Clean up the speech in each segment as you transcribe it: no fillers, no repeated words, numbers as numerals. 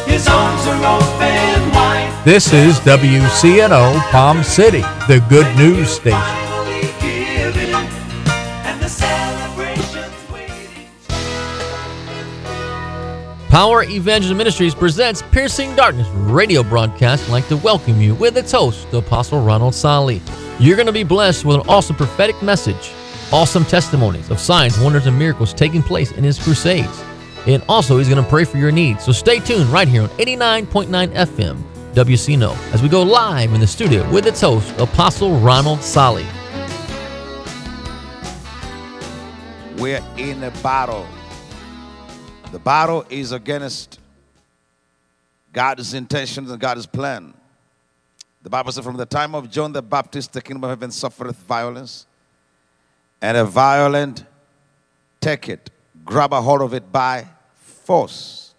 His arms are open wide. This is WCNO Palm City, the good news station. Finally given, and the celebration's waiting. Power Evangelism Ministries presents Piercing Darkness radio broadcast. I'd like to welcome you with its host, Apostle Ronald Sali. You're going to be blessed with an awesome prophetic message, awesome testimonies of signs, wonders, and miracles taking place in his crusades. And also, he's going to pray for your needs. So stay tuned right here on 89.9 FM WCNO as we go live in the studio with its host, Apostle Ronald Sali. We're in a battle. The battle is against God's intentions and God's plan. The Bible says, from the time of John the Baptist, the kingdom of heaven suffereth violence, and a violent take it, grab a hold of it by force.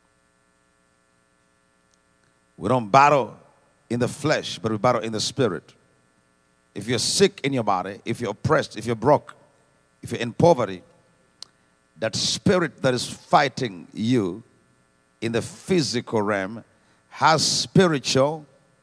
We don't battle in the flesh, but we battle in the spirit. If you're sick in your body, if you're oppressed, if you're broke, if you're in poverty, that spirit that is fighting you in the physical realm has spiritual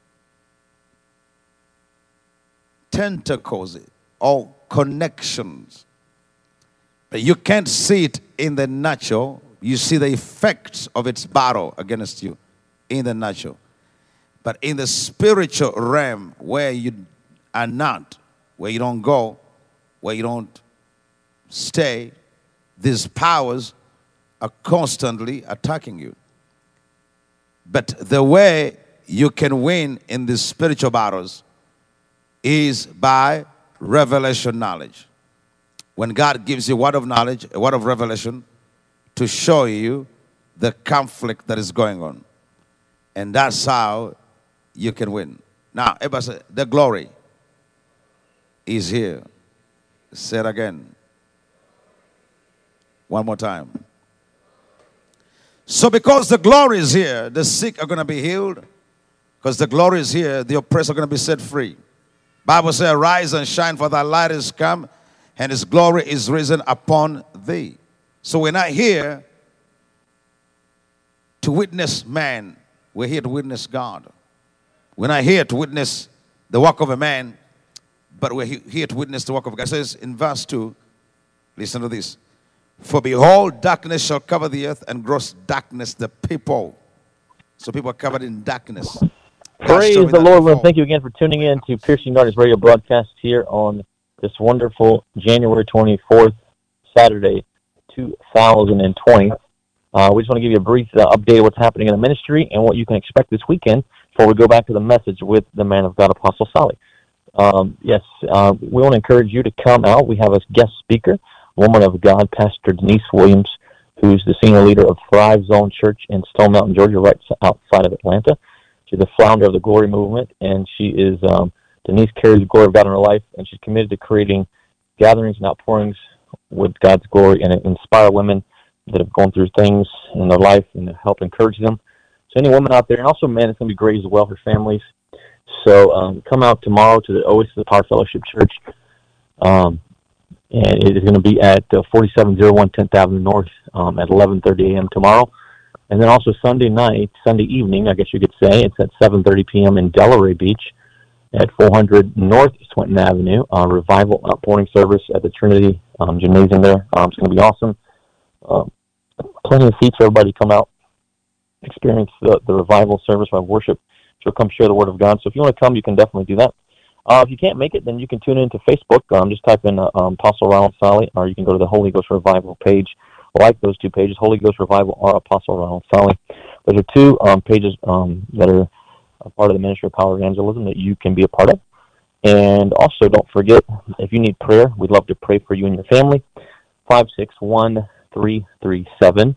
tentacles or connections. But you can't see it in the natural. You see the effects of its battle against you in the natural. But in the spiritual realm, where you are not, where you don't go, where you don't stay, these powers are constantly attacking you. But the way you can win in these spiritual battles is by revelation knowledge. When God gives you a word of knowledge, a word of revelation, to show you the conflict that is going on. And that's how you can win. Now, everybody say, the glory is here. Say it again. One more time. So because the glory is here, the sick are going to be healed. Because the glory is here, the oppressed are going to be set free. Bible says, arise and shine, for thy light is come, and his glory is risen upon thee. So we're not here to witness man. We're here to witness God. We're not here to witness the work of a man, but we're here to witness the work of God. It says in verse 2, listen to this. For behold, darkness shall cover the earth, and gross darkness the people. So people are covered in darkness. Praise the Lord. Well, thank you again for tuning in to Piercing Darkness radio broadcast here on this wonderful January 24th, Saturday, 2020. We just want to give you a brief update of what's happening in the ministry and what you can expect this weekend before we go back to the message with the man of God, Apostle Sali. We want to encourage you to come out. We have a guest speaker, woman of God, Pastor Denise Williams, who's the senior leader of Thrive Zone Church in Stone Mountain, Georgia, right outside of Atlanta. She's the founder of the Glory Movement, and she is, Denise carries the glory of God in her life, and she's committed to creating gatherings and outpourings with God's glory and inspire women that have gone through things in their life and help encourage them. So any woman out there, and also men, it's going to be great as well for families. So come out tomorrow to the Oasis of the Power Fellowship Church, and it is going to be at 4701 10th Avenue North at 11:30 a.m. tomorrow. And then also Sunday evening, I guess you could say, it's at 7:30 p.m. in Delray Beach at 400 North Swinton Avenue, revival outpouring service at the Trinity Gymnasium there. It's going to be awesome. Plenty of seats for everybody to come out, experience the revival service by worship. So come share the Word of God. So if you want to come, you can definitely do that. If you can't make it, then you can tune into Facebook. Just type in Apostle Ronald Sali, or you can go to the Holy Ghost Revival page. Like those two pages, Holy Ghost Revival or Apostle Ronald Sali. Those are two pages that are a part of the Ministry of Power Evangelism that you can be a part of. And also, don't forget, if you need prayer, we'd love to pray for you and your family. 561-337-9018.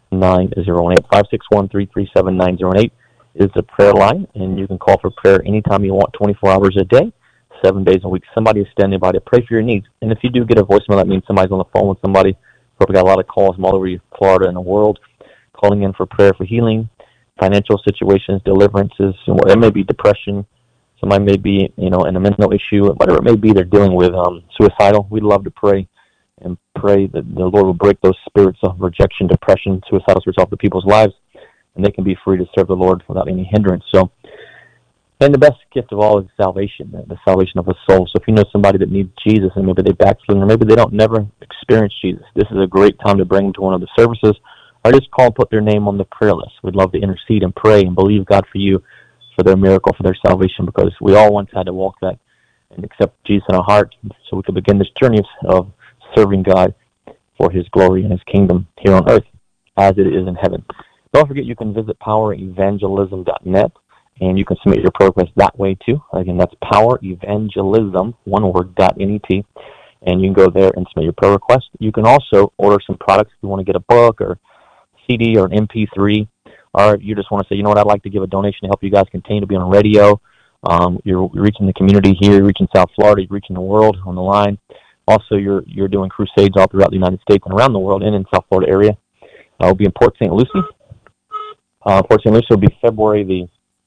561-337-9018 is the prayer line, and you can call for prayer anytime you want, 24 hours a day, 7 days a week. Somebody is standing by to pray for your needs. And if you do get a voicemail, that means somebody's on the phone with somebody. We got a lot of calls from all over Florida and the world calling in for prayer for healing, financial situations, deliverances, and it may be depression. Somebody may be, in a mental issue, whatever it may be, they're dealing with suicidal. We'd love to pray that the Lord will break those spirits of rejection, depression, suicidal spirits off the people's lives and they can be free to serve the Lord without any hindrance. So, and the best gift of all is salvation, the salvation of a soul. So if you know somebody that needs Jesus and maybe they backslid or maybe they don't never experience Jesus, this is a great time to bring them to one of the services, or just call and put their name on the prayer list. We'd love to intercede and pray and believe God for you, for their miracle, for their salvation, because we all once had to walk that and accept Jesus in our heart so we could begin this journey of serving God for his glory and his kingdom here on earth as it is in heaven. Don't forget you can visit powerevangelism.net, and you can submit your prayer request that way too. Again, that's powerevangelism, one word, .net, and you can go there and submit your prayer request. You can also order some products if you want to get a book or CD or an MP3, or if you just want to say, you know what, I'd like to give a donation to help you guys continue to be on radio. You're reaching the community here, you're reaching South Florida, you're reaching the world on the line. Also, you're doing crusades all throughout the United States and around the world and in South Florida area. We'll be in Port St. Lucie. Port St. Lucie will be February the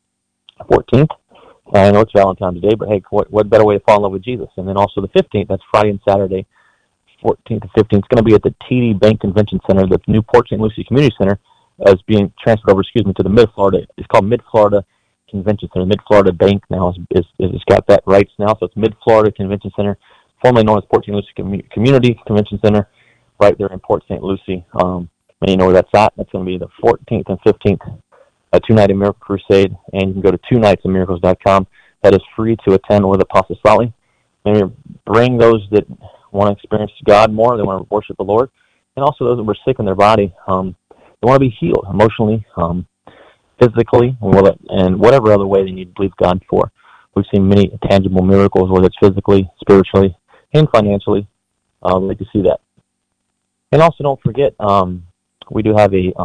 14th. I know it's Valentine's Day, but hey, what better way to fall in love with Jesus? And then also the 15th, that's Friday and Saturday, 14th and 15th. It's going to be at the TD Bank Convention Center. The new Port St. Lucie Community Center is being transferred over, to the Mid-Florida. It's called Mid-Florida Convention Center. Mid-Florida Bank now is got that rights now, so it's Mid-Florida Convention Center, formerly known as Port St. Lucie Community Convention Center, right there in Port St. Lucie. And you know where that's at. That's going to be the 14th and 15th, a two-night Miracle Crusade, and you can go to twonightsofmiracles.com. That is free to attend with Apostle Sally. Maybe bring those that want to experience God more, they want to worship the Lord, and also those that were sick in their body. They want to be healed emotionally, physically, and whatever other way they need to believe God for. We've seen many tangible miracles, whether it's physically, spiritually, and financially. We'd like to see that. And also don't forget, we do have a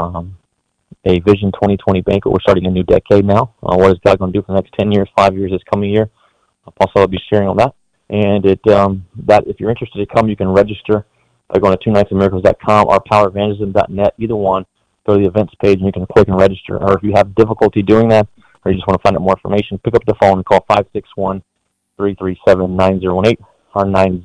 Vision 2020 banquet. We're starting a new decade now. What is God going to do for the next 10 years, 5 years, this coming year? Apostle will be sharing on that. And that if you're interested to come, you can register by going to twonightsofmiracles.com or powerevangelism.net. Either one, go to the events page and you can click and register. Or if you have difficulty doing that, or you just want to find out more information, pick up the phone and call 561-337-9018 or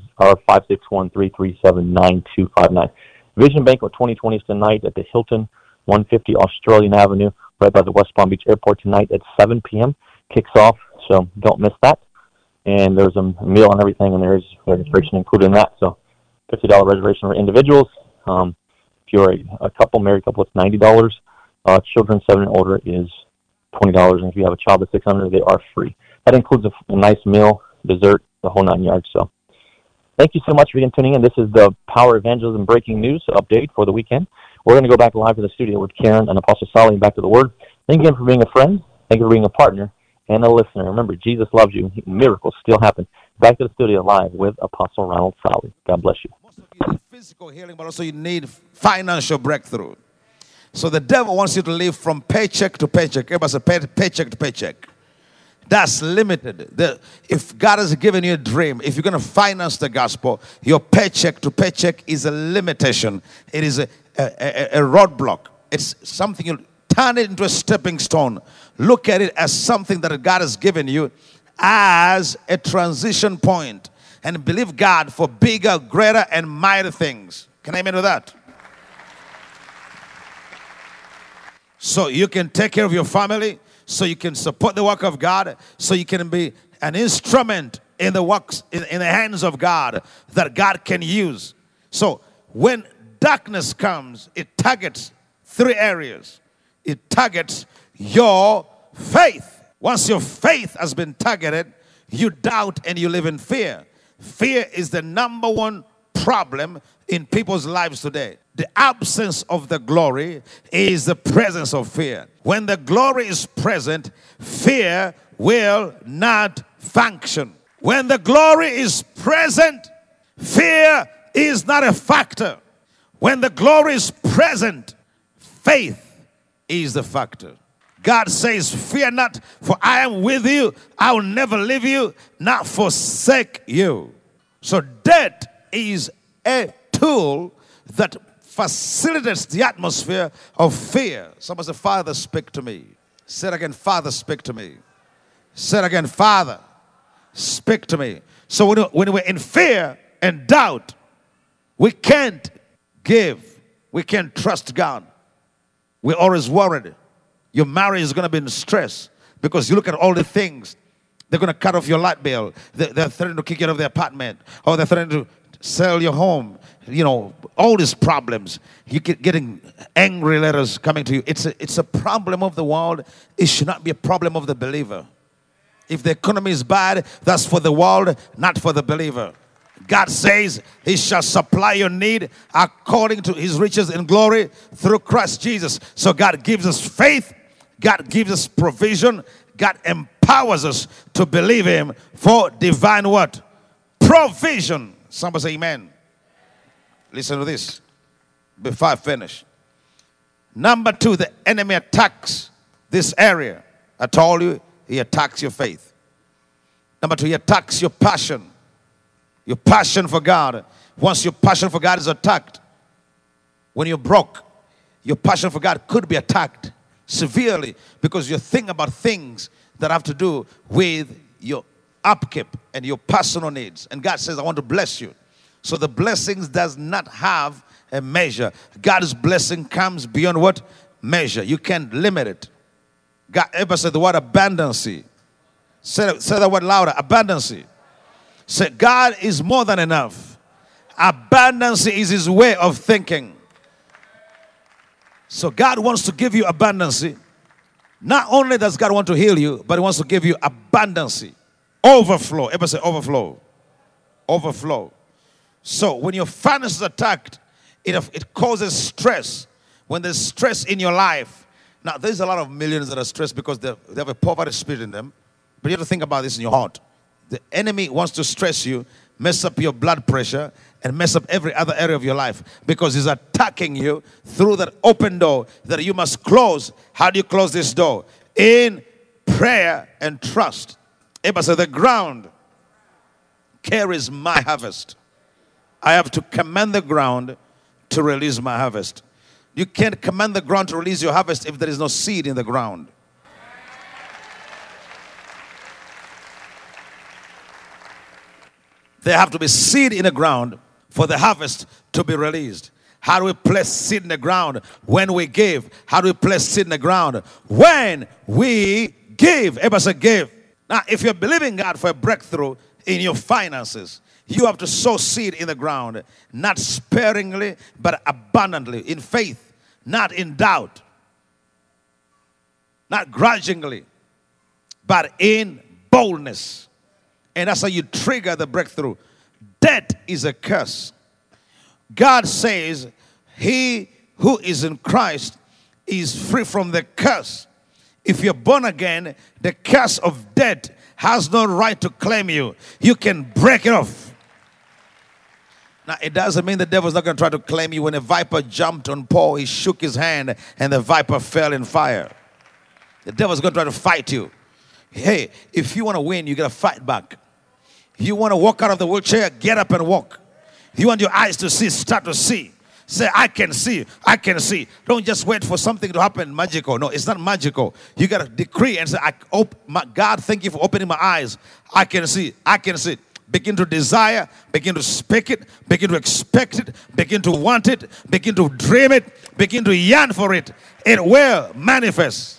561-337-9259. Vision Banquet 2020 is tonight at the Hilton, 150 Australian Avenue, right by the West Palm Beach Airport tonight at 7 p.m. Kicks off, so don't miss that. And there's a meal and everything, and there's registration included in that. So $50 reservation for individuals. If you're a couple, married couple, it's $90. Children 7 and older is $20, and if you have a child of 6 under, they are free. That includes a nice meal, dessert, the whole 9 yards. So thank you so much for tuning in. This is the Power Evangelism Breaking News update for the weekend. We're going to go back live to the studio with Karen and Apostle Sally and back to the Word. Thank you again for being a friend. Thank you for being a partner and a listener. Remember, Jesus loves you. Miracles still happen. Back to the studio live with Apostle Ronald Sally. God bless you. Most of you need physical healing, but also you need financial breakthrough. So the devil wants you to live from paycheck to paycheck. Everybody say paycheck to paycheck. That's limited. If God has given you a dream, if you're going to finance the gospel, your paycheck to paycheck is a limitation. It is a roadblock. It's something you turn it into a stepping stone. Look at it as something that God has given you as a transition point, and believe God for bigger, greater, and mighty things. Can I amen to that? So you can take care of your family, so you can support the work of God, so you can be an instrument in the works, in the hands of God that God can use. So when darkness comes, it targets 3 areas. It targets your faith. Once your faith has been targeted, you doubt and you live in fear. Fear is the number one problem in people's lives today. The absence of the glory is the presence of fear. When the glory is present, fear will not function. When the glory is present, fear is not a factor. When the glory is present, faith is the factor. God says, fear not, for I am with you. I will never leave you, not forsake you. So death is a tool that facilitates the atmosphere of fear. Somebody say, Father, speak to me. Say it again, Father, speak to me. Say it again, Father, speak to me. So when we're in fear and doubt, we can't give. We can't trust God. We're always worried. Your marriage is going to be in stress because you look at all the things. They're going to cut off your light bill. They're threatening to kick you out of the apartment. Or they're threatening to sell your home. You know, all these problems. You get getting angry letters coming to you. It's a problem of the world. It should not be a problem of the believer. If the economy is bad, that's for the world, not for the believer. God says he shall supply your need according to his riches in glory through Christ Jesus. So God gives us faith. God gives us provision. God empowers us to believe him for divine what? Provision. Somebody say amen. Listen to this before I finish. Number 2, the enemy attacks this area. I told you, he attacks your faith. Number 2, he attacks your passion. Your passion for God. Once your passion for God is attacked, when you're broke, your passion for God could be attacked severely because you're thinking about things that have to do with your upkeep and your personal needs. And God says, I want to bless you. So the blessings does not have a measure. God's blessing comes beyond what? Measure. You can't limit it. God ever said the word abundancy. Say that word louder. Abundancy. Say God is more than enough. Abundancy is his way of thinking. So God wants to give you abundancy. Not only does God want to heal you, but he wants to give you abundancy. Overflow. Ever say overflow. Overflow. So when your finances are attacked, it causes stress. When there's stress in your life. Now there's a lot of millions that are stressed because they have a poverty spirit in them. But you have to think about this in your heart. The enemy wants to stress you, mess up your blood pressure, and mess up every other area of your life because he's attacking you through that open door that you must close. How do you close this door? In prayer and trust. Everybody say, the ground carries my harvest. I have to command the ground to release my harvest. You can't command the ground to release your harvest if there is no seed in the ground. There have to be seed in the ground for the harvest to be released. How do we place seed in the ground? When we give. How do we place seed in the ground? When we give. Everybody say give. Now, if you're believing God for a breakthrough in your finances, you have to sow seed in the ground. Not sparingly, but abundantly. In faith, not in doubt. Not grudgingly, but in boldness. And that's how you trigger the breakthrough. Debt is a curse. God says, he who is in Christ is free from the curse. If you're born again, the curse of debt has no right to claim you. You can break it off. Now, it doesn't mean the devil's not going to try to claim you. When a viper jumped on Paul, he shook his hand and the viper fell in fire. The devil's going to try to fight you. Hey, if you want to win, you got to fight back. If you want to walk out of the wheelchair, get up and walk. If you want your eyes to see, start to see. Say, I can see, I can see. Don't just wait for something to happen magical. No, it's not magical. You got to decree and say, God, thank you for opening my eyes. I can see, I can see. Begin to desire, begin to speak it, begin to expect it, begin to want it, begin to dream it, begin to yearn for it. It will manifest.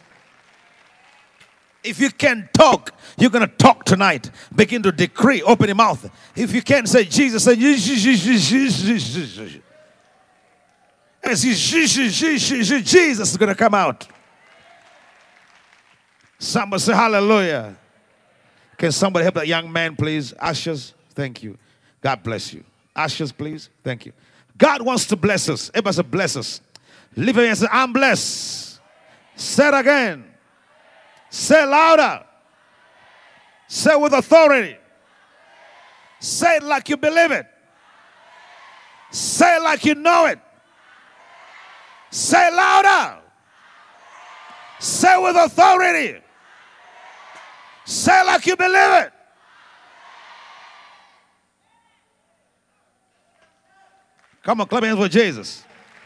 If you can talk, you're going to talk tonight. Begin to decree. Open your mouth. If you can't say Jesus, say Jesus is going to come out. Somebody say hallelujah. Can somebody help that young man, please? Ushers, thank you. God bless you. Ushers, please. Thank you. God wants to bless us. Everybody say bless us. Lift your hand and say, I'm blessed. Say it again. Say louder. Say with authority. Say it like you believe it. Say it like you know it. Say louder. Say with authority. Say it like you believe it. Come on, clap your hands for Jesus.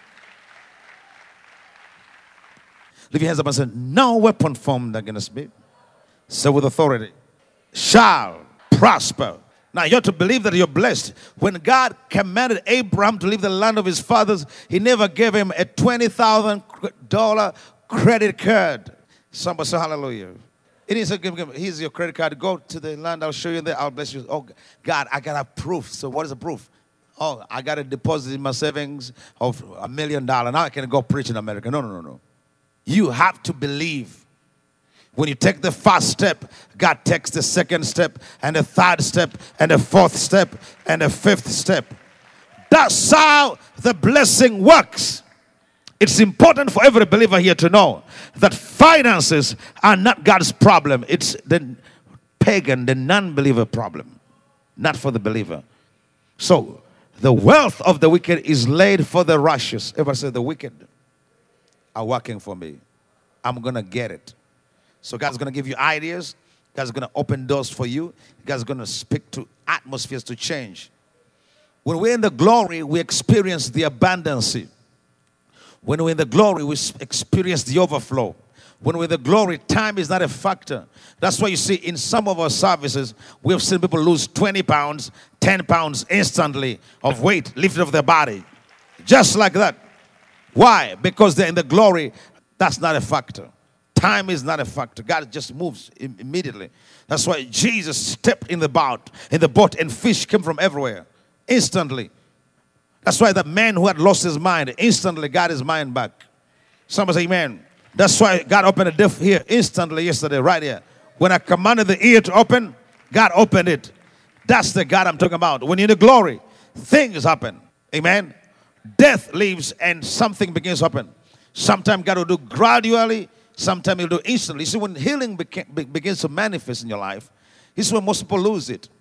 Lift your hands up and say, no weapon formed against me. Say with authority. Shall prosper. Now you have to believe that you're blessed. When God commanded Abraham to leave the land of his fathers, he never gave him a $20,000 credit card. Somebody say hallelujah. It is here's your credit card. Go to the land. I'll show you there. I'll bless you. Oh, God, I got a proof. So what is the proof? Oh, I got a deposit in my savings of $1 million. Now I can go preach in America. No. You have to believe. When you take the first step, God takes the second step, and the third step, and the fourth step, and the fifth step. That's how the blessing works. It's important for every believer here to know that finances are not God's problem. It's the pagan, the non-believer problem, not for the believer. So, the wealth of the wicked is laid for the righteous. Everybody say, the wicked are working for me. I'm going to get it. So God's going to give you ideas. God's going to open doors for you. God's going to speak to atmospheres to change. When we're in the glory, we experience the abundance. When we're in the glory, we experience the overflow. When we're in the glory, time is not a factor. That's why you see in some of our services, we have seen people lose 20 pounds, 10 pounds instantly of weight lifted off their body. Just like that. Why? Because they're in the glory. That's not a factor. Time is not a factor. God just moves immediately. That's why Jesus stepped in the boat, and fish came from everywhere. Instantly. That's why the man who had lost his mind instantly got his mind back. Somebody say amen. That's why God opened a deaf ear instantly yesterday, right here. When I commanded the ear to open, God opened it. That's the God I'm talking about. When you're in the glory, things happen. Amen. Death leaves and something begins to happen. Sometimes God will do gradually. Sometimes He'll do instantly. See, when healing begins to manifest in your life, this is when most people lose it.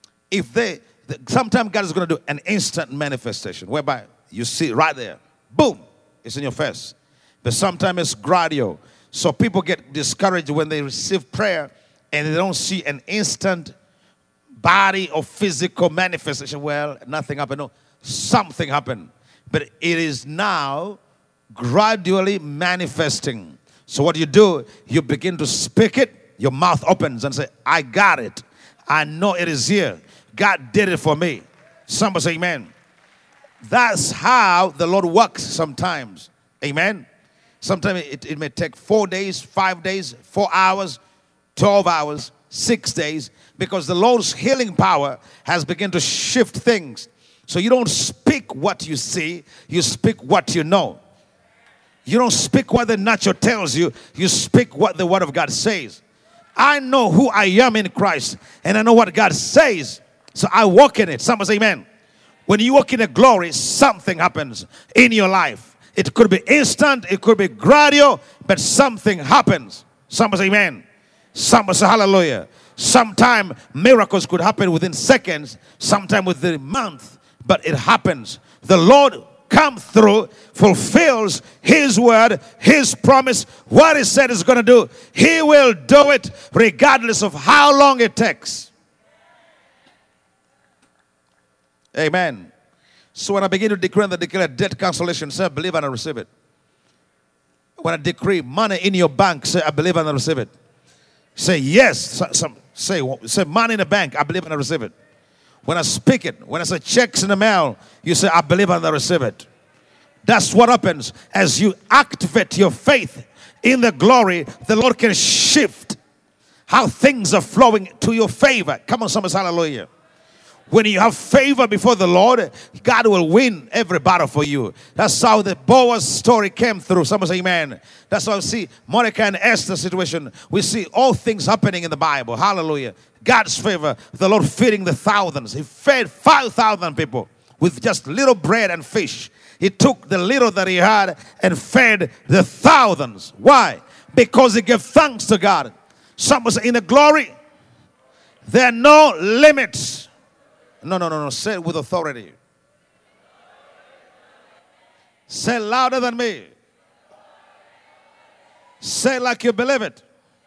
Sometimes God is going to do an instant manifestation, whereby you see it right there. Boom! It's in your face. But sometimes it's gradual. So people get discouraged when they receive prayer and they don't see an instant body or physical manifestation. Well, nothing happened. No, something happened. But it is now gradually manifesting. So what do? You begin to speak it. Your mouth opens and say, I got it. I know it is here. God did it for me. Somebody say amen. That's how the Lord works sometimes. Amen. Sometimes it may take 4 days, 5 days, 4 hours, 12 hours, 6 days, because the Lord's healing power has begun to shift things. So you don't speak what you see, you speak what you know. You don't speak what the natural tells you, you speak what the Word of God says. I know who I am in Christ, and I know what God says, so I walk in it. Somebody say amen. When you walk in the glory, something happens in your life. It could be instant, it could be gradual, but something happens. Somebody say amen. Somebody say hallelujah. Sometimes miracles could happen within seconds, sometimes within a month, but it happens. The Lord comes through, fulfills His word, His promise, what He said He's going to do. He will do it regardless of how long it takes. Amen. So when I begin to decree and declare debt cancellation, say I believe and I receive it. When I decree money in your bank, say I believe and I receive it. Say yes. Say money in the bank, I believe and I receive it. When I speak it, when I say checks in the mail, you say I believe and I receive it. That's what happens as you activate your faith in the glory. The Lord can shift how things are flowing to your favor. Come on, somebody say hallelujah. When you have favor before the Lord, God will win every battle for you. That's how the Boaz story came through. Someone say amen. That's how we see Mordecai and Esther's situation. We see all things happening in the Bible. Hallelujah. God's favor, the Lord feeding the thousands. He fed 5,000 people with just little bread and fish. He took the little that he had and fed the thousands. Why? Because he gave thanks to God. Someone say in the glory, there are no limits. No. Say it with authority. Say louder than me. Say like you believe it.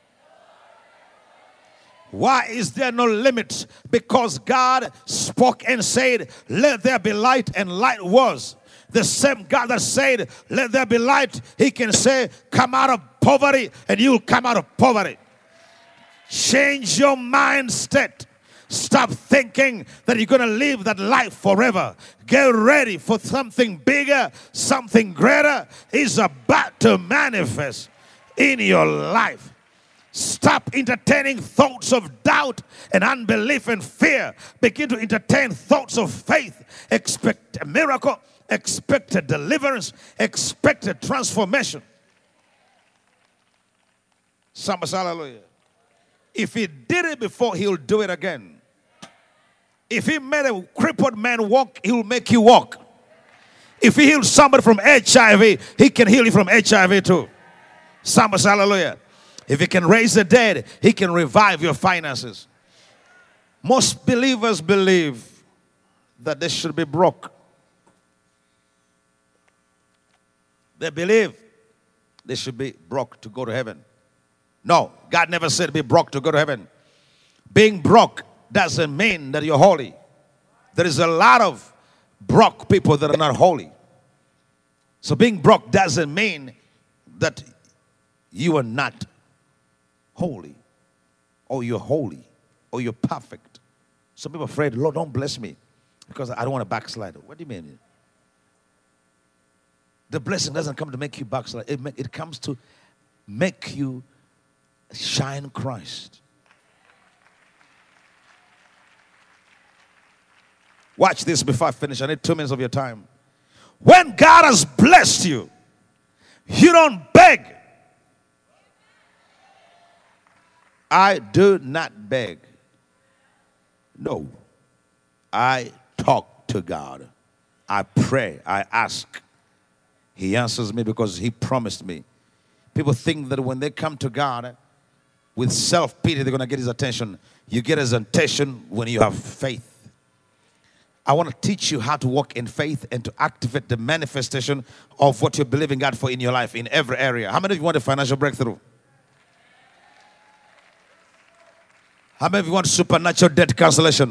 Why is there no limit? Because God spoke and said, let there be light, and light was. The same God that said, let there be light, He can say, come out of poverty, and you'll come out of poverty. Change your mind state. Stop thinking that you're going to live that life forever. Get ready for something bigger, something greater is about to manifest in your life. Stop entertaining thoughts of doubt and unbelief and fear. Begin to entertain thoughts of faith. Expect a miracle. Expect a deliverance. Expect a transformation. Somebody say hallelujah. If he did it before, he'll do it again. If he made a crippled man walk, he'll make you walk. If he healed somebody from HIV, he can heal you from HIV too. Somebody say hallelujah. If he can raise the dead, he can revive your finances. Most believers believe that they should be broke. They believe they should be broke to go to heaven. No, God never said be broke to go to heaven. Being broke doesn't mean that you're holy. There is a lot of broke people that are not holy. So being broke doesn't mean that you are not holy, or you're holy, or you're perfect. Some people are afraid, Lord, don't bless me because I don't want to backslide. What do you mean? The blessing doesn't come to make you backslide. It comes to make you shine Christ. Watch this before I finish. I need 2 minutes of your time. When God has blessed you, you don't beg. I do not beg. No. I talk to God. I pray. I ask. He answers me because he promised me. People think that when they come to God with self-pity, they're going to get his attention. You get his attention when you have faith. I want to teach you how to walk in faith and to activate the manifestation of what you're believing God for in your life, in every area. How many of you want a financial breakthrough? How many of you want supernatural debt cancellation?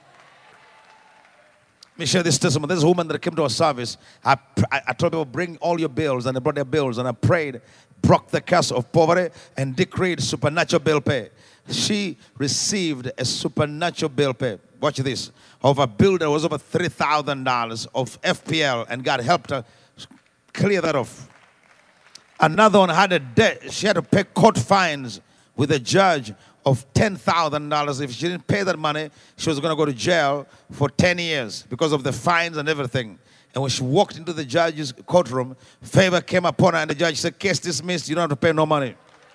Let me share this testimony. There's a woman that came to our service. I told people, bring all your bills, and they brought their bills, and I prayed, broke the curse of poverty, and decreed supernatural bill pay. She received a supernatural bill pay. Watch this. Of a bill that was over $3,000 of FPL, and God helped her clear that off. Another one had a debt. She had to pay court fines with a judge of $10,000. If she didn't pay that money, she was going to go to jail for 10 years because of the fines and everything. And when she walked into the judge's courtroom, favor came upon her, and the judge said, case dismissed, you don't have to pay no money.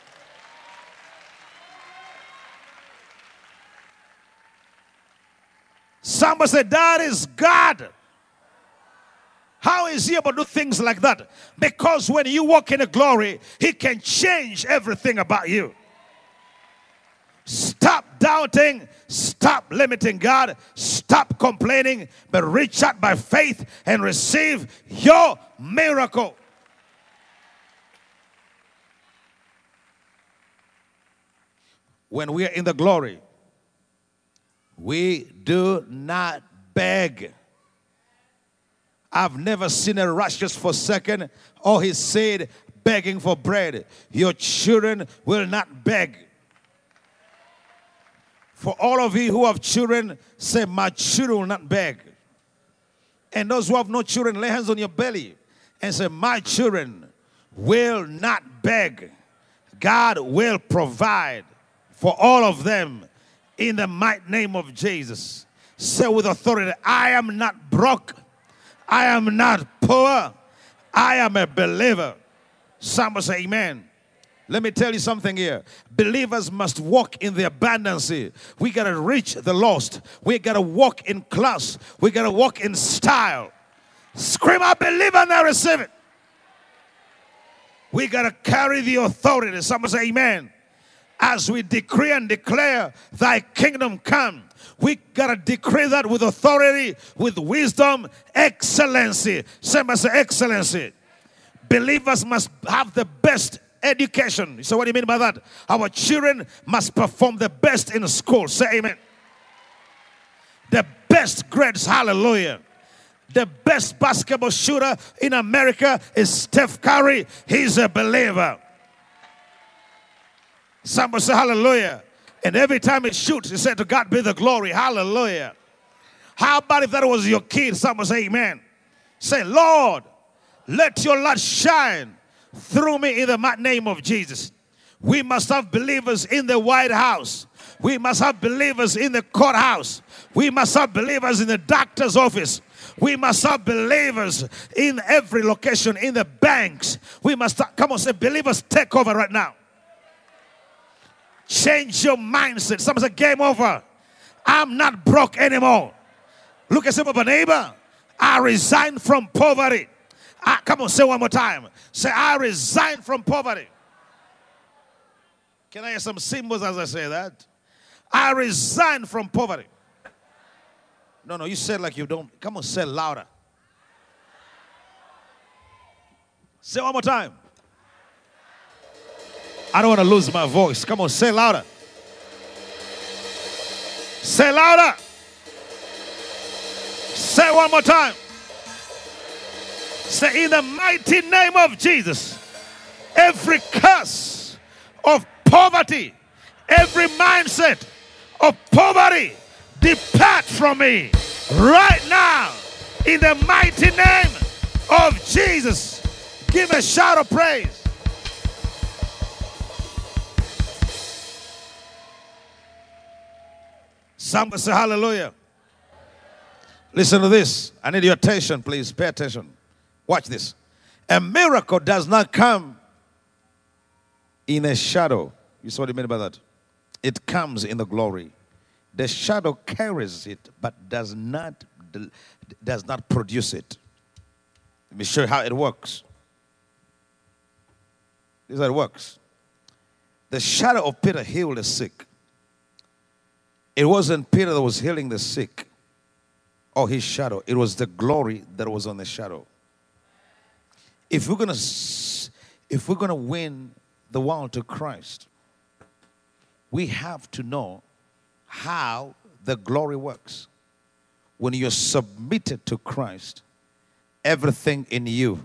Somebody said, that is God. How is he able to do things like that? Because when you walk in the glory, he can change everything about you. Stop doubting, stop limiting God, stop complaining, but reach out by faith and receive your miracle. When we are in the glory, we do not beg. I've never seen a righteous forsaken or his seed begging for bread. Your children will not beg. For all of you who have children, say, my children will not beg. And those who have no children, lay hands on your belly and say, my children will not beg. God will provide for all of them in the mighty name of Jesus. Say with authority, I am not broke. I am not poor. I am a believer. Somebody say amen. Let me tell you something here. Believers must walk in the abundance. We got to reach the lost. We got to walk in class. We got to walk in style. Scream, I believe and I receive it. We got to carry the authority. Somebody say amen. As we decree and declare, thy kingdom come. We got to decree that with authority, with wisdom, excellency. Somebody say excellency. Believers must have the best education. So what do you mean by that? Our children must perform the best in school. Say amen. The best grades. Hallelujah. The best basketball shooter in America is Steph Curry. He's a believer. Somebody say hallelujah. And every time he shoots, he said, to God be the glory. Hallelujah. How about if that was your kid? Somebody say amen. Say, Lord, let your light shine through me in the name of Jesus. We must have believers in the White House. We must have believers in the courthouse. We must have believers in the doctor's office. We must have believers in every location, in the banks. We must, come on, say, believers take over right now. Change your mindset. Someone say, game over. I'm not broke anymore. Look at some of a neighbor. I resign from poverty. Come on, say one more time. Say, I resign from poverty. Can I hear some symbols as I say that? I resign from poverty. No, you said like you don't. Come on, say louder. Say one more time. I don't want to lose my voice. Come on, say louder. Say louder. Say one more time. Say, in the mighty name of Jesus, every curse of poverty, every mindset of poverty, depart from me right now in the mighty name of Jesus. Give a shout of praise. Somebody say hallelujah. Listen to this. I need your attention, please. Pay attention. Watch this. A miracle does not come in a shadow. You saw what I mean by that? It comes in the glory. The shadow carries it, but does not produce it. Let me show you how it works. This is how it works. The shadow of Peter healed the sick. It wasn't Peter that was healing the sick or his shadow. It was the glory that was on the shadow. If we're gonna win the world to Christ, we have to know how the glory works. When you're submitted to Christ, everything in you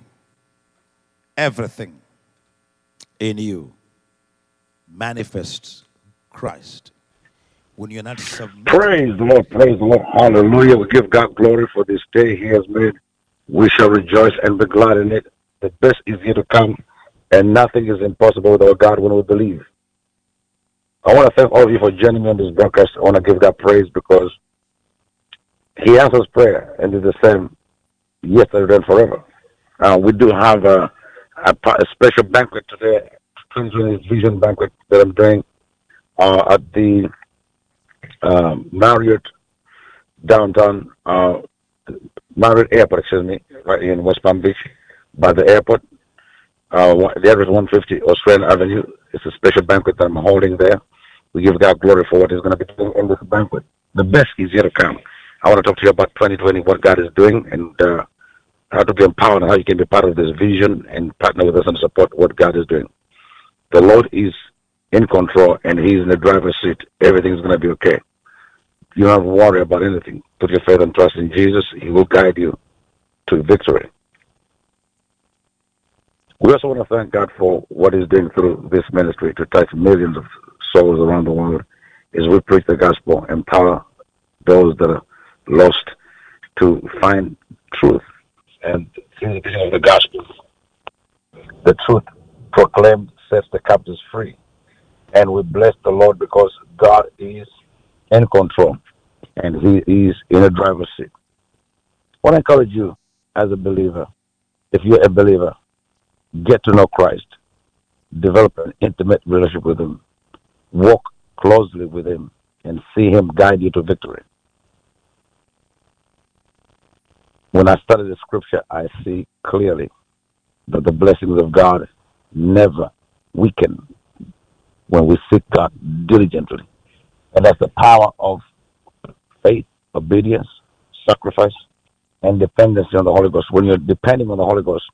manifests Christ. When you're not submitted. Praise the Lord, hallelujah. We give God glory for this day He has made. We shall rejoice and be glad in it. The best is yet to come, and nothing is impossible with our God when we believe. I want to thank all of you for joining me on this broadcast. I want to give God praise because He answers prayer, and it's the same yesterday and forever. We do have a special banquet today, 2020 Vision Banquet that I'm doing at the Marriott downtown, Marriott Airport, right in West Palm Beach, by the airport. The address 150 Australian Avenue. It's a special banquet that I'm holding there. We give God glory for what He's going to be doing in this banquet. The best is yet to come. I want to talk to you about 2020, what God is doing, and how to be empowered and how you can be part of this vision and partner with us and support what God is doing. The Lord is in control, and He's in the driver's seat. Everything's going to be okay. You don't have to worry about anything. Put your faith and trust in Jesus. He will guide you to victory. We also want to thank God for what He's doing through this ministry to touch millions of souls around the world as we preach the gospel, empower those that are lost to find truth and through the preaching of the gospel. The truth proclaimed sets the captives free. And we bless the Lord because God is in control and He is in a driver's seat. I want to encourage you as a believer, if you're a believer, get to know Christ, develop an intimate relationship with Him, walk closely with Him, and see Him guide you to victory. When I study the scripture, I see clearly that the blessings of God never weaken when we seek God diligently. And that's the power of faith, obedience, sacrifice, and dependency on the Holy Ghost. When you're depending on the Holy Ghost,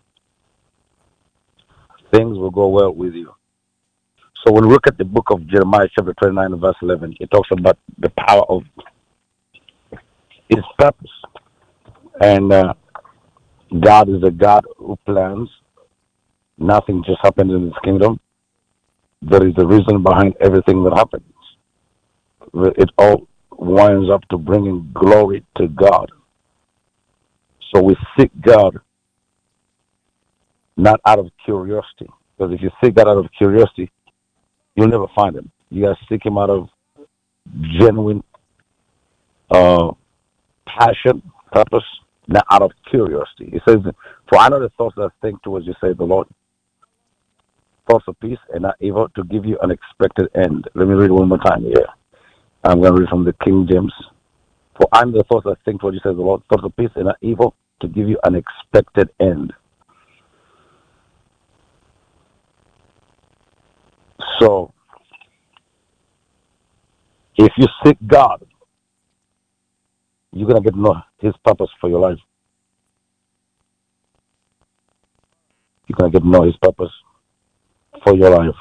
things will go well with you. So when we look at the book of Jeremiah, chapter 29, and verse 11, it talks about the power of His purpose. And God is a God who plans. Nothing just happens in His kingdom. There is a reason behind everything that happens. It all winds up to bringing glory to God. So we seek God not out of curiosity. Because if you seek God out of curiosity, you'll never find him. You gotta seek him out of genuine uh, passion, purpose, not out of curiosity. It says, "For I know the thoughts that I think towards you," says the Lord, "thoughts of peace and not evil, to give you an expected end." Let me read it one more time here. I'm going to read from the King James. "For I know the thoughts that I think towards you," says the Lord, "thoughts of peace and not evil, to give you an expected end." So, if you seek God, you're going to get to know his purpose for your life. You're going to get to know his purpose for your life.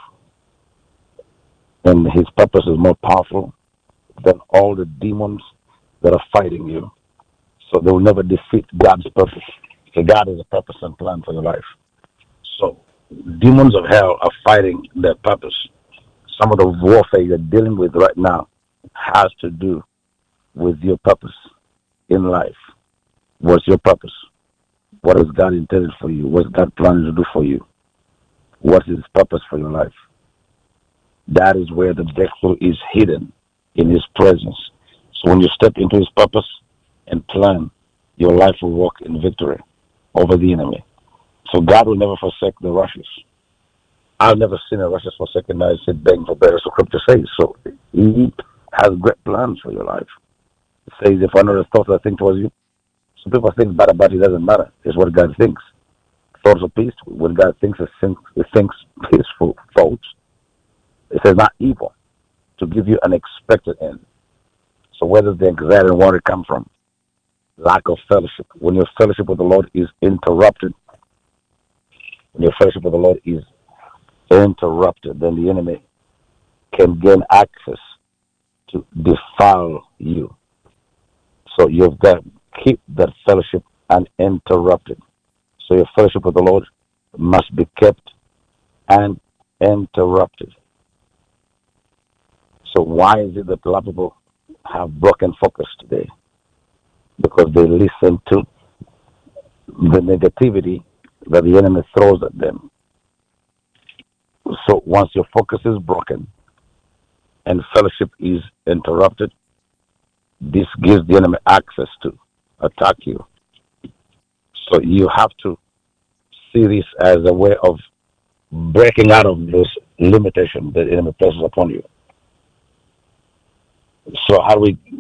And his purpose is more powerful than all the demons that are fighting you. So they will never defeat God's purpose. So God has a purpose and plan for your life. So demons of hell are fighting their purpose. Some of the warfare you're dealing with right now has to do with your purpose in life. What's your purpose? What has God intended for you? What's God planning to do for you? What is his purpose for your life? That is where the breakthrough is hidden, in his presence. So when you step into his purpose and plan, your life will walk in victory over the enemy. So God will never forsake the righteous. I've never seen a righteous forsaken, I said, begging for better, so scripture says. So he has great plans for your life. It says, "If I know the thoughts I think towards you," some people think bad about it, doesn't matter. It's what God thinks. Thoughts of peace, when God thinks, it thinks peaceful thoughts. It says not evil, to give you an expected end. So where does the anxiety and worry come from? Lack of fellowship. When your fellowship with the Lord is interrupted, then the enemy can gain access to defile you. So you've got to keep that fellowship uninterrupted. So your fellowship with the Lord must be kept uninterrupted. So why is it that a lot of people have broken focus today? Because they listen to the negativity that the enemy throws at them. So once your focus is broken and fellowship is interrupted, this gives the enemy access to attack you. So you have to see this as a way of breaking out of those limitations that the enemy places upon you. So how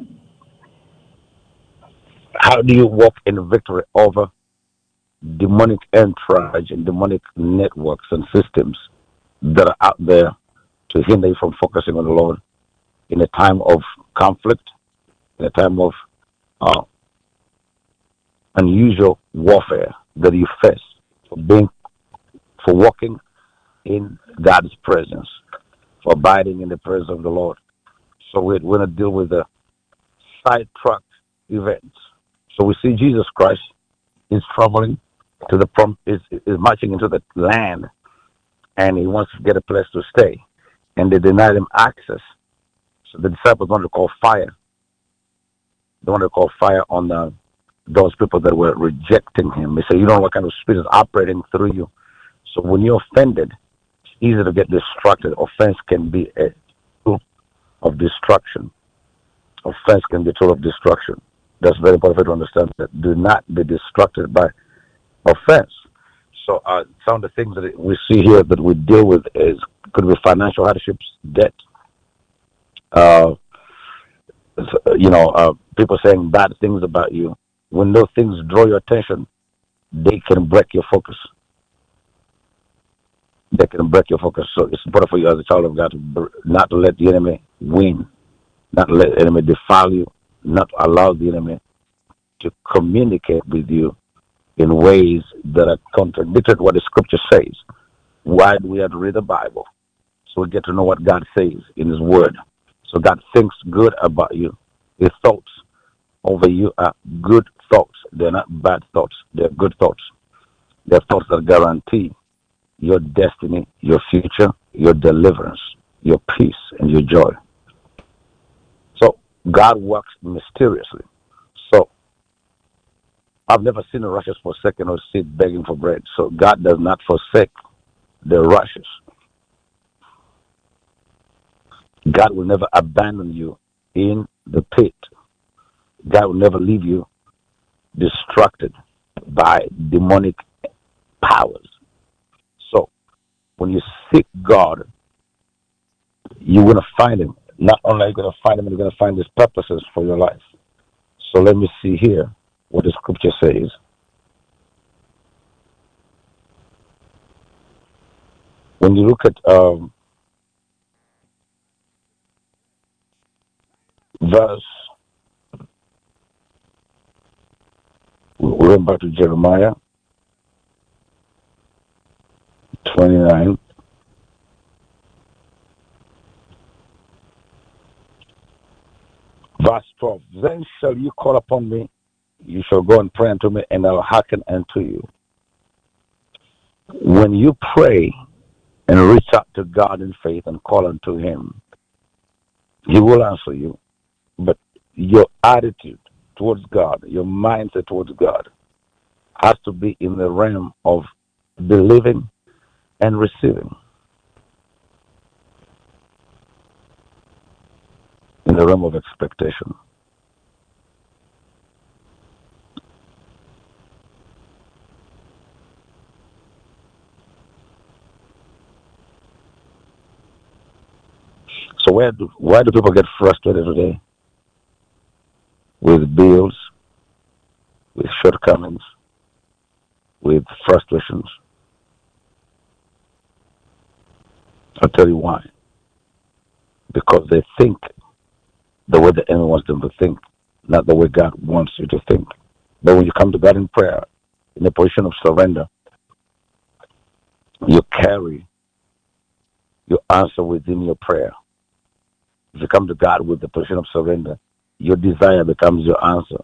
do you walk in victory over demonic entourage and demonic networks and systems that are out there to hinder you from focusing on the Lord in a time of conflict, in a time of unusual warfare that you face for walking in God's presence, for abiding in the presence of the Lord? So we're going to deal with the sidetracked events. So we see Jesus Christ is traveling to is marching into the land, and he wants to get a place to stay, and they denied him access. So the disciples wanted to call fire. They wanted to call fire on those people that were rejecting him. They said, "You don't know what kind of spirit is operating through you." So when you're offended, it's easy to get distracted. Offense can be a tool of destruction. Offense can be a tool of destruction. That's very important for you to understand that. Do not be distracted by offense. So some of the things that we see here that we deal with could be financial hardships, debt. People saying bad things about you. When those things draw your attention, they can break your focus. They can break your focus. So it's important for you as a child of God not to let the enemy win, not to let the enemy defile you, not to allow the enemy to communicate with you in ways that are contradictory to what the scripture says. Why do we have to read the Bible? So we get to know what God says in his word. So God thinks good about you. His thoughts over you are good thoughts. They're not bad thoughts. They're good thoughts. They're thoughts that guarantee your destiny, your future, your deliverance, your peace, and your joy. So God works mysteriously. So I've never seen the righteous forsaken or seed begging for bread. So God does not forsake the righteous. God will never abandon you in the pit. God will never leave you distracted by demonic powers. So when you seek God, you're going to find Him. Not only are you going to find Him, you're going to find His purposes for your life. So let me see here what the scripture says. When you look at verse, we went back to Jeremiah 29. Verse 12. Then shall you call upon me, you shall go and pray unto me, and I'll hearken unto you. When you pray and reach out to God in faith and call unto Him, He will answer you. But your attitude towards God, your mindset towards God, has to be in the realm of believing and receiving. In the realm of expectation. So why do people get frustrated today? With bills, with shortcomings, with frustrations. I'll tell you why. Because they think the way the enemy wants them to think, not the way God wants you to think. But when you come to God in prayer, in a position of surrender, you carry your answer within your prayer. If you come to God with the position of surrender, your desire becomes your answer.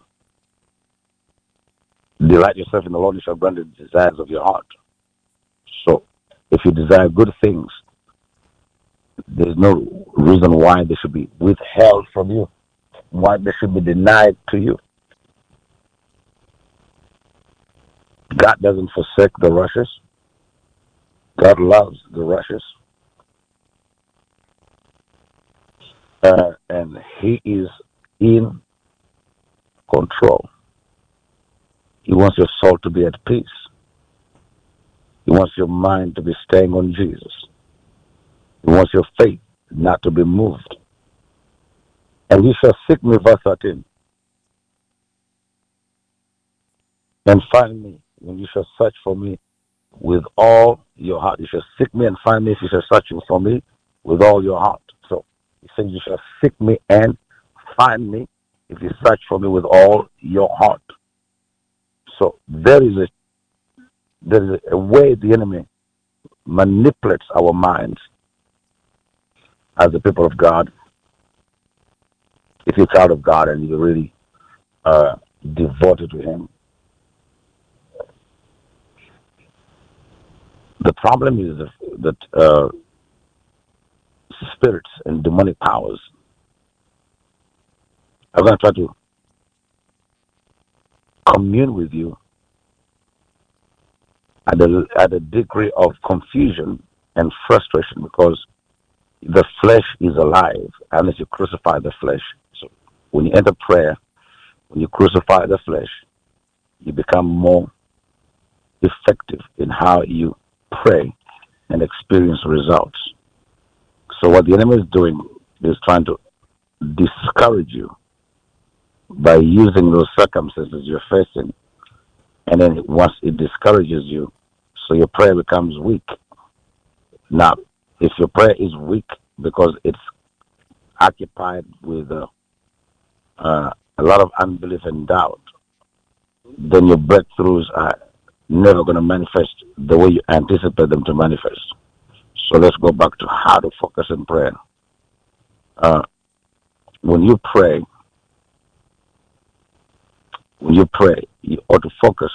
Delight yourself in the Lord, you shall grant the desires of your heart. So, if you desire good things, there's no reason why they should be withheld from you, why they should be denied to you. God doesn't forsake the righteous. God loves the righteous. And He is in control. He wants your soul to be at peace. He wants your mind to be staying on Jesus. He wants your faith not to be moved. And you shall seek me, verse 13, and find me when you shall search for me with all your heart. You shall seek me and find me if you shall search for me with all your heart. So He says you shall seek me and find me if you search for me with all your heart. So there is a way the enemy manipulates our minds as the people of God. If you're a child of God and you're really devoted to Him, the problem is that spirits and demonic powers are going to try to commune with you at a degree of confusion and frustration, because the flesh is alive unless you crucify the flesh. So when you enter prayer, when you crucify the flesh, you become more effective in how you pray and experience results. So what the enemy is doing is trying to discourage you by using those circumstances you're facing. And then once it discourages you, so your prayer becomes weak. Now, if your prayer is weak because it's occupied with a lot of unbelief and doubt, then your breakthroughs are never going to manifest the way you anticipate them to manifest. So let's go back to how to focus in prayer. When you pray, you ought to focus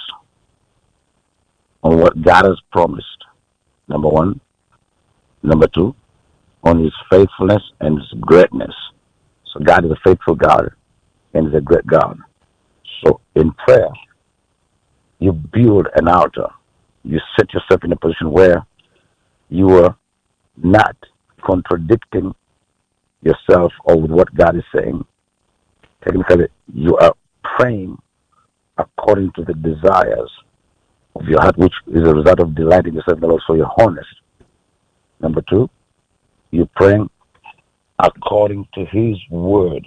on what God has promised, number one. Number two, on His faithfulness and His greatness. So God is a faithful God and is a great God. So in prayer, You build an altar. You set yourself in a position where you are not contradicting yourself or with what God is saying. Technically, you are praying according to the desires of your heart, which is a result of delighting yourself in the Lord, so you're honest. Number two, you're praying according to His word.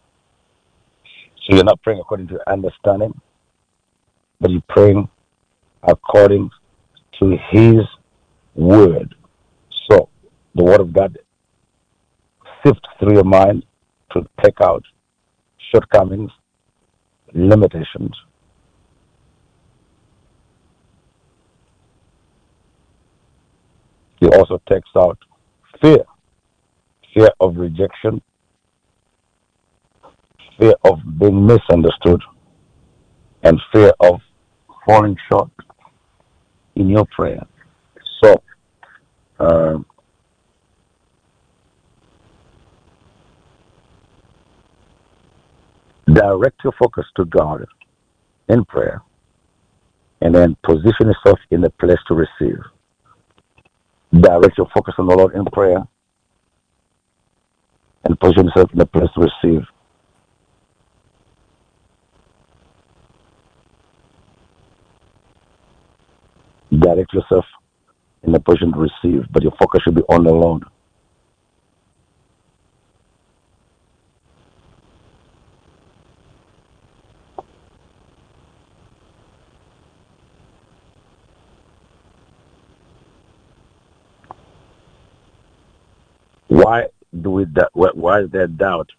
So you're not praying according to understanding, but you're praying according to His word. So the word of God sifts through your mind to take out shortcomings, limitations. He also takes out fear of rejection, fear of being misunderstood, and fear of falling short in your prayer. So, direct your focus to God in prayer, and then position yourself in a place to receive. Direct your focus on the Lord in prayer, and position yourself in a place to receive. Direct yourself in a position to receive, but your focus should be on the Lord. Why do we? Why is there doubt?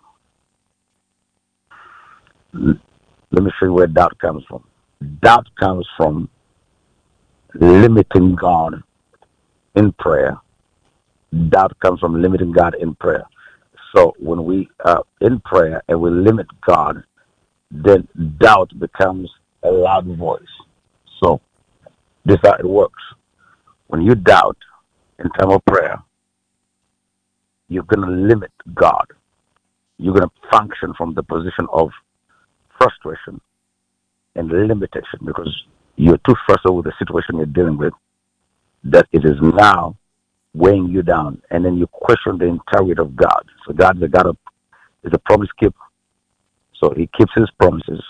Let me show you where doubt comes from. Doubt comes from limiting God in prayer. Doubt comes from limiting God in prayer. So when we are in prayer and we limit God, then doubt becomes a loud voice. So this is how it works. When you doubt in time of prayer, you're going to limit God. You're going to function from the position of frustration and limitation because you're too frustrated with the situation you're dealing with that it is now weighing you down, and then you question the integrity of God. So God is a promise keeper. So He keeps His promises.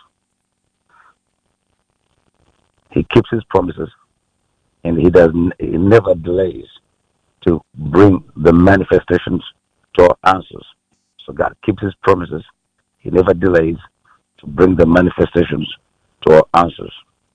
He keeps His promises, and He never delays to bring the manifestations to our answers. So God keeps His promises. He never delays to bring the manifestations to our answers.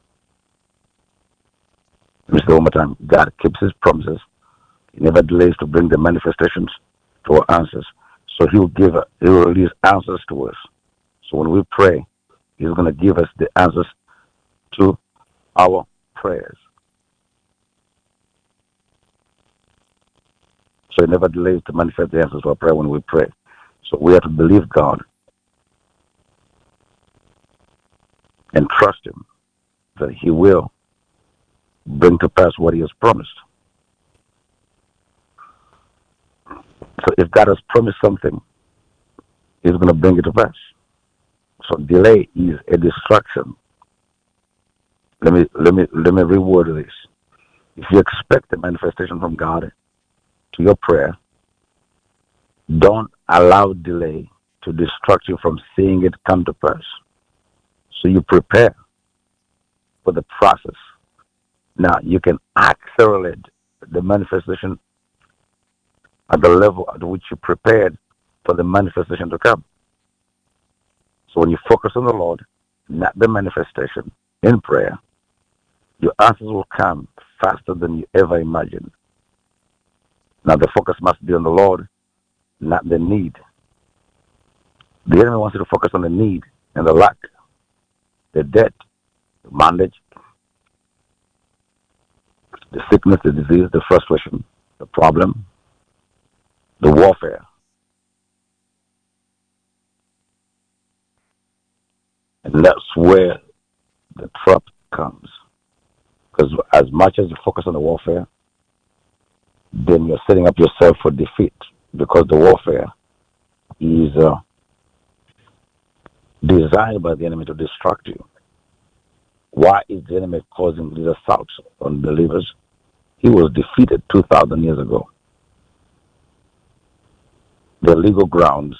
Let me say one more time. God keeps His promises. He never delays to bring the manifestations to our answers. So He will release answers to us. So when we pray, He's going to give us the answers to our prayers. So He never delays to manifest the answers to our prayer when we pray. So we have to believe God and trust Him that He will bring to pass what He has promised. So if God has promised something, He's going to bring it to pass. So delay is a distraction. Let me reword this. If you expect a manifestation from God to your prayer, don't allow delay to distract you from seeing it come to pass. So you prepare for the process. Now you can accelerate the manifestation at the level at which you prepared for the manifestation to come. So when you focus on the Lord, not the manifestation, in prayer, your answers will come faster than you ever imagined. Now the focus must be on the Lord, not the need. The enemy wants you to focus on the need and the lack, the debt, the bondage, the sickness, the disease, the frustration, the problem, the warfare. And that's where the trap comes. Because as much as you focus on the warfare, then you're setting up yourself for defeat, because the warfare is designed by the enemy to distract you. Why is the enemy causing these assaults on believers? He was defeated 2,000 years ago. The legal grounds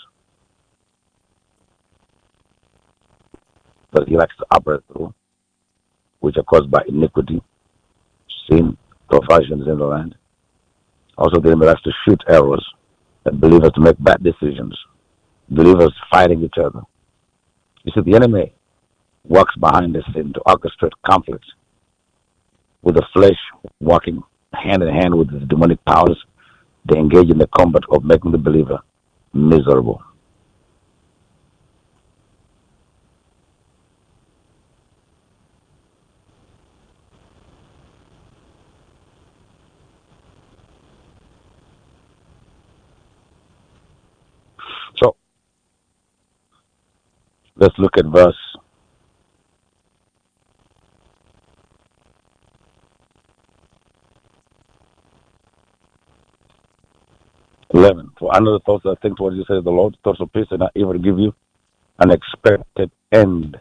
that he likes to operate through, which are caused by iniquity, sin, perversions in the land. Also, the enemy likes to shoot arrows at believers to make bad decisions. Believers fighting each other. You see, the enemy works behind the scene to orchestrate conflict with the flesh working hand in hand with the demonic powers. They engage in the combat of making the believer miserable. So, let's look at verse 11. For I know the thoughts I think towards you, says the Lord, thoughts of peace and not evil, to give you an expected end.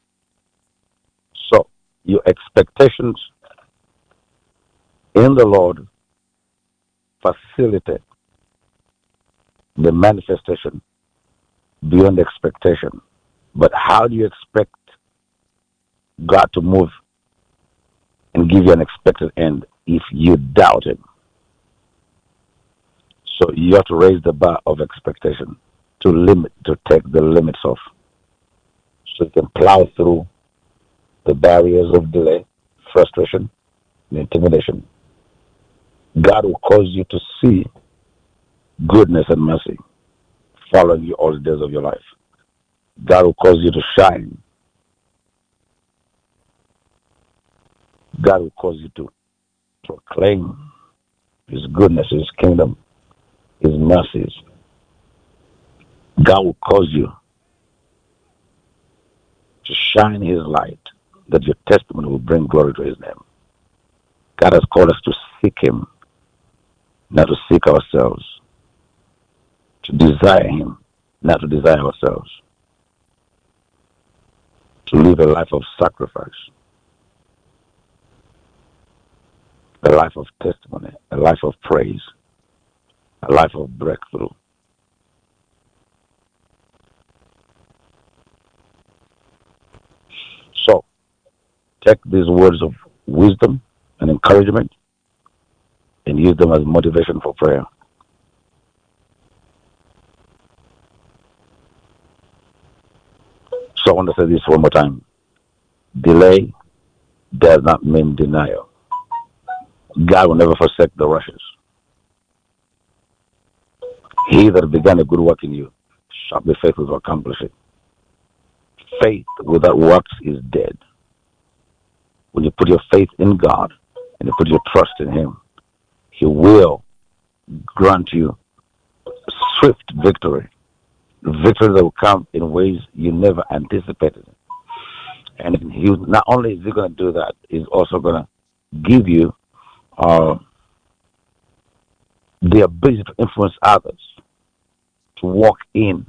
So, your expectations in the Lord facilitate the manifestation beyond expectation. But how do you expect God to move and give you an expected end if you doubt Him? So you have to raise the bar of expectation to take the limits off, so you can plow through the barriers of delay, frustration, and intimidation. God will cause you to see goodness and mercy following you all the days of your life. God will cause you to shine. God will cause you to proclaim His goodness, His kingdom, His mercies. God will cause you to shine His light, that your testimony will bring glory to His name. God has called us to seek Him, not to seek ourselves. To desire Him, not to desire ourselves. To live a life of sacrifice, a life of testimony, a life of praise, a life of breakthrough. So, take these words of wisdom and encouragement and use them as motivation for prayer. So I want to say this one more time. Delay does not mean denial. God will never forsake the rushes. He that began a good work in you shall be faithful to accomplish it. Faith without works is dead. When you put your faith in God and you put your trust in Him, He will grant you swift victory. Victory that will come in ways you never anticipated. And He not only is He going to do that, He's also going to give you the ability to influence others to walk in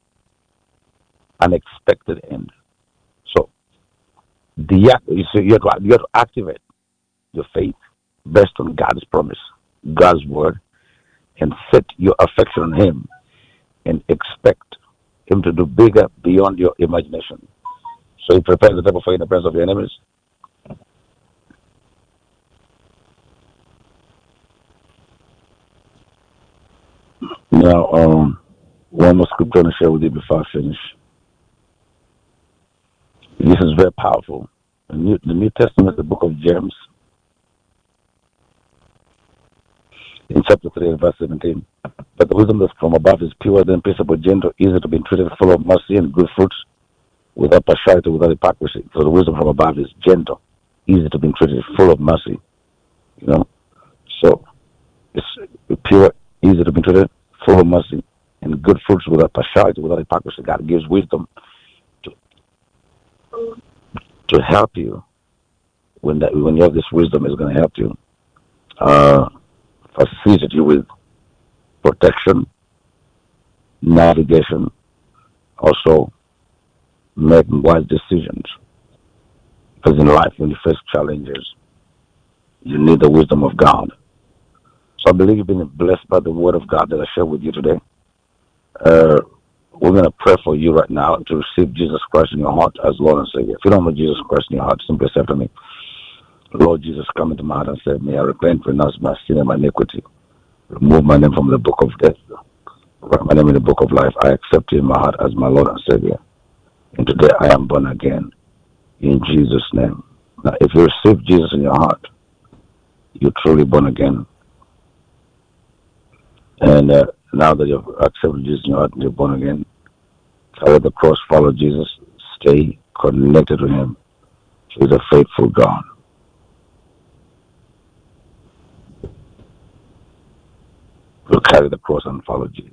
an expected end. So, you have to activate your faith based on God's promise, God's word, and set your affection on Him and expect Him to do bigger beyond your imagination. So He prepares the table for you in the presence of your enemies. Now, one more scripture to share with you before I finish. This is very powerful. The New Testament, the book of James, in chapter 3 and verse 17. But the wisdom that's from above is pure, then peaceable, gentle, easy to be entreated, full of mercy and good fruits, without partiality, without hypocrisy. So the wisdom from above is gentle, easy to be entreated, full of mercy. So it's pure, easy to be entreated, full of mercy, and good fruits without partiality, without hypocrisy. God gives wisdom to help you. When you have this wisdom, it's going to help you. Facilitate you with protection, navigation, also making wise decisions. Because in life, when you face challenges, you need the wisdom of God. So I believe you've been blessed by the word of God that I shared with you today. Uh, we're going to pray for you right now to receive Jesus Christ in your heart as Lord and Savior. If you don't know Jesus Christ in your heart, simply say to me, Lord Jesus, come into my heart and save me. I repent, renounce my sin and my iniquity. Remove my name from the book of death. Write my name in the book of life. I accept you in my heart as my Lord and Savior. And today I am born again in Jesus' name. Now, if you receive Jesus in your heart, you're truly born again. And now that you've accepted Jesus in your heart and you're born again, carry the cross, follow Jesus, stay connected to Him. He's a faithful God. We'll carry the cross and follow Jesus.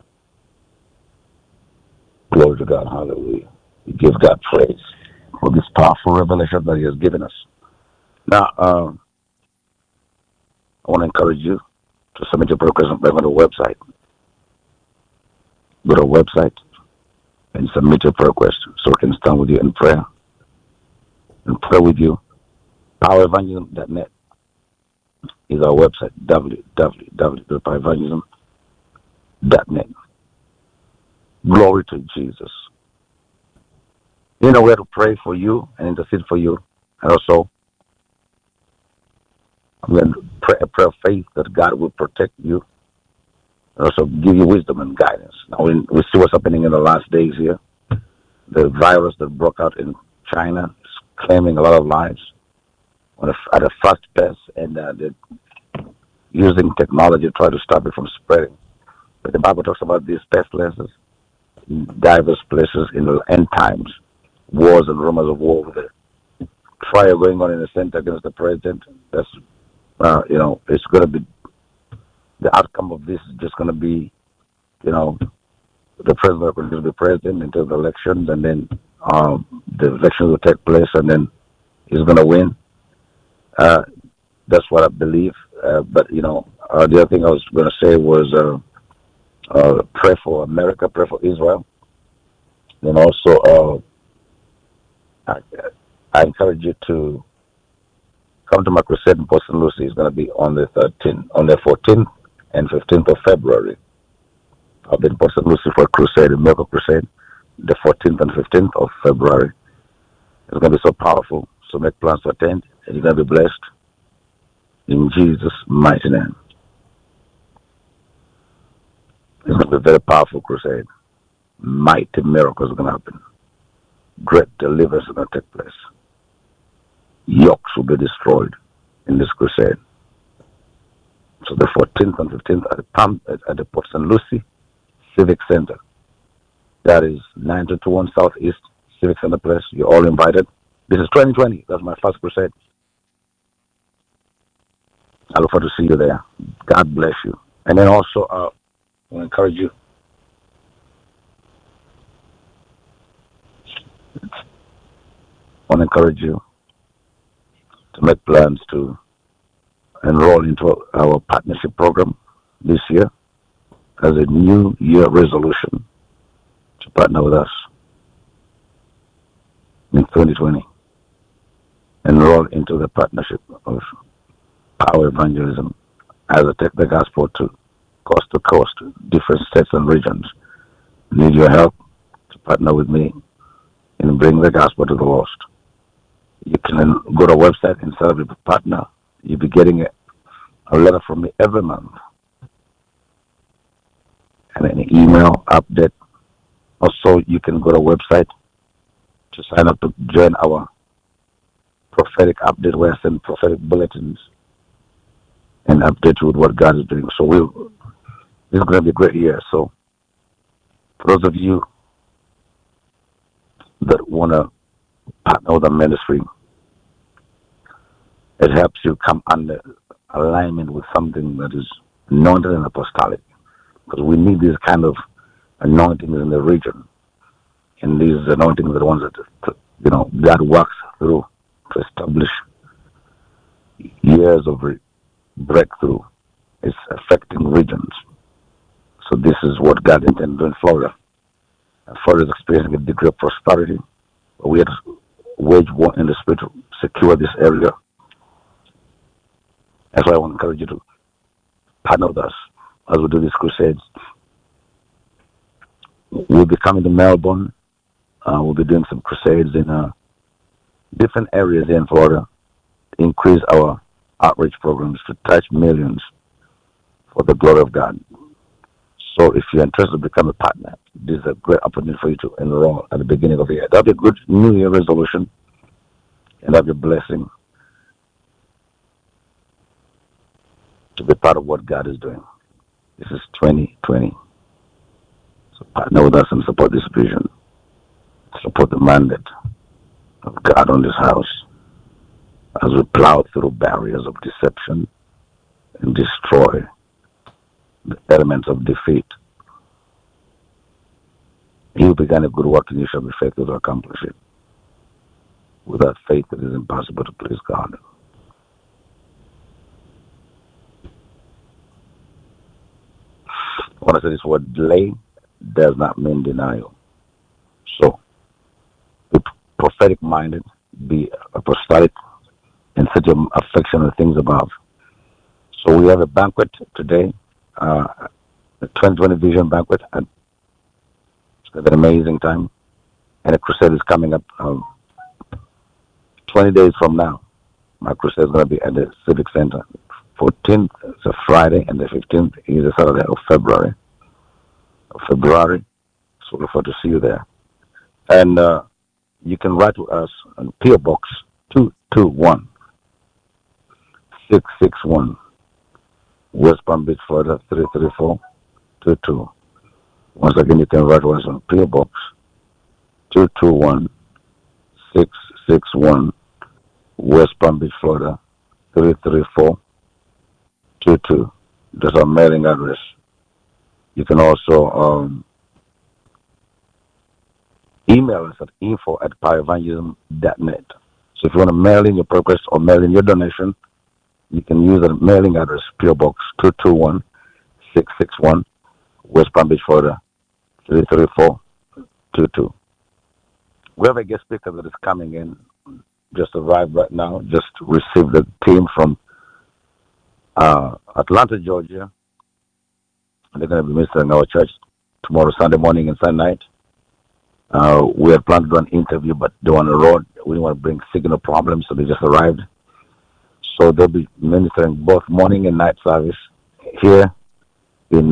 Glory to God. Hallelujah. We give God praise for this powerful revelation that He has given us. Now, I want to encourage you to submit your prayer request on the website. Go to our website and submit your prayer request so we can stand with you in prayer and pray with you. PowerEvangelism.net is our website, www.powerevangelism.net. Glory to Jesus. You know where to pray for you and intercede for you. And also, I'm going to pray a prayer of faith that God will protect you and also give you wisdom and guidance. Now, we see what's happening in the last days here. The virus that broke out in China is claiming a lot of lives at a fast pace, and they're using technology to try to stop it from spreading. But the Bible talks about these pestilences in diverse places in the end times, wars and rumors of war with the trial going on in the Senate against the president. That's, it's going to be, the outcome of this is just going to be, the president will continue to be president until the elections, and then the elections will take place, and then he's going to win. That's what I believe. But the other thing I was going to say was pray for America, pray for Israel. Then also, I encourage you to come to my crusade in Port St. Lucie. It's going to be on the 14th and 15th of February. I'll be in Port St. Lucie for a crusade, a miracle crusade, the 14th and 15th of February. It's going to be so powerful. So make plans to attend, and you're going to be blessed in Jesus' mighty name. It's going to be a very powerful crusade. Mighty miracles are going to happen. Great deliverance is going to take place. Yokes will be destroyed in this crusade. So the 14th and 15th at the Port St. Lucie Civic Center. That is 9221 Southeast Civic Center Place. You're all invited. This is 2020. That's my first crusade. I look forward to see you there. God bless you. And then also, I want to encourage you. To make plans to enroll into our partnership program this year as a new year resolution to partner with us in 2020. Enroll into the partnership of Power Evangelism as I take the gospel to coast, different states and regions. Need your help to partner with me in bringing the gospel to the lost. You can go to our website and set up a partner. You'll be getting a letter from me every month and an email update. Also, you can go to our website to sign up to join our prophetic update where I send prophetic bulletins and update you with what God is doing. So this is going to be a great year. So for those of you that want to partner with the ministry, it helps you come under alignment with something that is anointed and apostolic, because we need these kind of anointings in the region, and these anointings are the ones that God works through to establish years of breakthrough. It's affecting regions. So this is what God intended in Florida. And Florida is experiencing a degree of prosperity, but we wage war in the spirit to secure this area. That's why I want to encourage you to partner with us as we do these crusades. We'll be coming to Melbourne. We'll be doing some crusades in different areas here in Florida to increase our outreach programs to touch millions for the glory of God. So if you're interested to become a partner, this is a great opportunity for you to enroll at the beginning of the year. That'll be a good New Year resolution, and that'll be a blessing to be part of what God is doing. This is 2020. So partner with us and support this vision. Support the mandate of God on this house as we plow through barriers of deception and destroy the elements of defeat. He who began a good work in you shall be faithful to accomplish it. Without faith, it is impossible to please God. I want to say this word: delay does not mean denial. So, be prophetic minded, be apostolic, and set your affection on things above. So we have a banquet today, the 2020 Vision Banquet. And it's going to be an amazing time. And a crusade is coming up 20 days from now. My crusade is going to be at the Civic Center. 14th is a Friday, and the 15th is a Saturday of February. So look forward to see you there. And you can write to us on PO Box 221 661, West Palm Beach, Florida 33422. Once again, you can write to us on PO Box 221 661, West Palm Beach, Florida 33422. That's our mailing address. You can also email us at info@powerevangelism.net. So if you want to mail in your request or mail in your donation, you can use the mailing address, PO Box 221 661, West Palm Beach, Florida 33422. We have a guest speaker that is coming in, just arrived right now, just received a team from Atlanta, Georgia. They're going to be ministering our church tomorrow, Sunday morning and Sunday night. We had planned to do an interview, but they're on the road. We didn't want to bring signal problems, so they just arrived. So they'll be ministering both morning and night service here in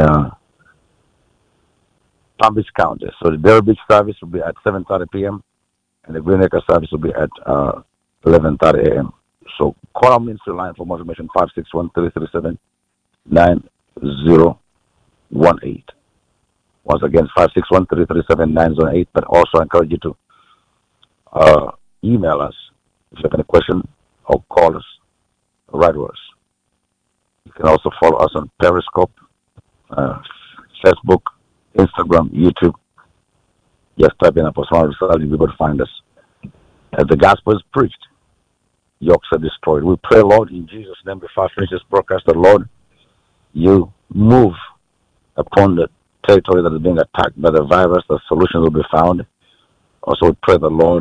Palm Beach County. So the Vero Beach service will be at 7:30 p.m. and the Green Acre service will be at 11:30 a.m. So call our ministry line for more information, 561-337-9018. Once again, 561-337-9018. But also I encourage you to email us if you have any question, or call us, or write to us. You can also follow us on Periscope, Facebook, Instagram, YouTube. Just type in Apostle Ronald Sally, you'll be able to find us. As the gospel is preached, yokes are destroyed. We pray, Lord, in Jesus' name, before I finish this broadcast, that, Lord, you move upon the territory that is being attacked by the virus, the solutions will be found. Also, we pray the Lord,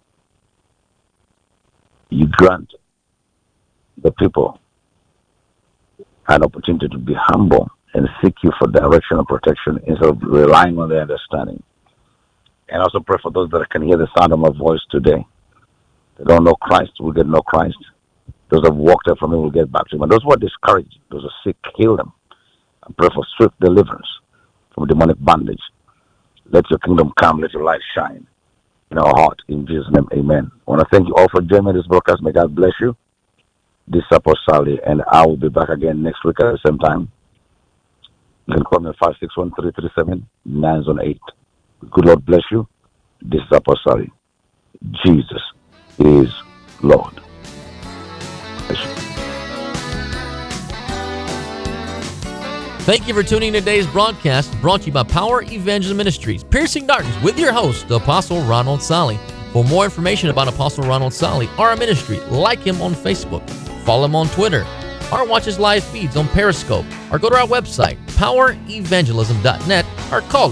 you grant the people an opportunity to be humble and seek you for direction and protection instead of relying on their understanding. And also pray for those that can hear the sound of my voice today. They don't know Christ, will get to know Christ. Those that have walked away from him will get back to him. And those who are discouraged, those who are sick, heal them. And pray for swift deliverance from demonic bondage. Let your kingdom come, let your light shine in our heart. In Jesus' name, amen. I want to thank you all for joining this broadcast. May God bless you. This is Apostle Sally, and I will be back again next week at the same time. You can call me at 561-337-918. Good Lord bless you. This is Apostle Sally. Jesus is Lord. Bless you. Thank you for tuning in to today's broadcast, brought to you by Power Evangelism Ministries, Piercing Darkness, with your host, the Apostle Ronald Sally. For more information about Apostle Ronald Sally or our ministry, like him on Facebook, follow him on Twitter, or watch his live feeds on Periscope, or go to our website, powerevangelism.net, or call